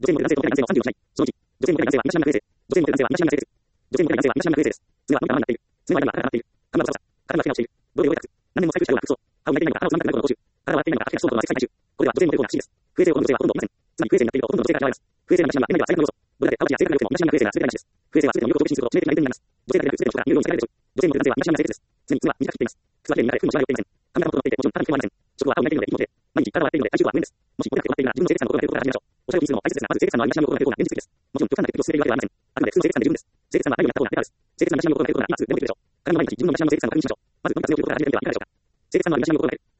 女性モデル男性と男性の30をしない。その1、女性モデル男性は身だしなみが不衛生。女性モデル男性は身だしなみが不衛生。女性モデル男性は身だしなみが不衛生です。通話はまだなっている。通話はまだなっている。体は体はしている。ボディを追いかく。何年もサイクルしたような服装。歯を磨いていないのか、鼻をつまんでいないことを講習。体は笑っていないのか、足がそうとのセクサイ最終。これは女性モデルとの不思議です。不衛生を好む女性はほとんどおりません。つまり不衛生になっているとほとんどの女性から嫌われます。不衛生な身だしなみは恋愛では最悪の要素。どれだけ顔立ちや性格が良くても身だしなみが不衛生なら全てがなしです。不衛生は全ての魅力を独身すると致命的な利点になります。女性だけでなく全ての人から言うようにされるでしょう。女性モデル男性は身だしなみが清潔です。常に爪は短く切っています。靴はきれいに磨かれ、服もしわが寄っていません。髪型も整っていて、もちろん肌に毛はありません。食は歯を磨いているのでいいので、毎日体は洗っているので体重は無縁です。もしこれだけ分かっているなら自分の清潔感の心がけることから始めましょう。おしゃれを気にするのも大切ですが、まず清潔感のある身だしなみを心がけることが現実的です。もちろん極端な潔癖を進めるわけではありません。あくまで普通の清潔感で十分です。清潔感は誰にもやったことがないからです。清潔な身だしなみを心がけることが今すぐでもできるでしょう。鏡の前に立ち自分の身だしなみの清潔感を確認しましょう。まず髪型を清潔を心から始めてみてはいかがでしょうか。清潔感のある身だしなみを心がける。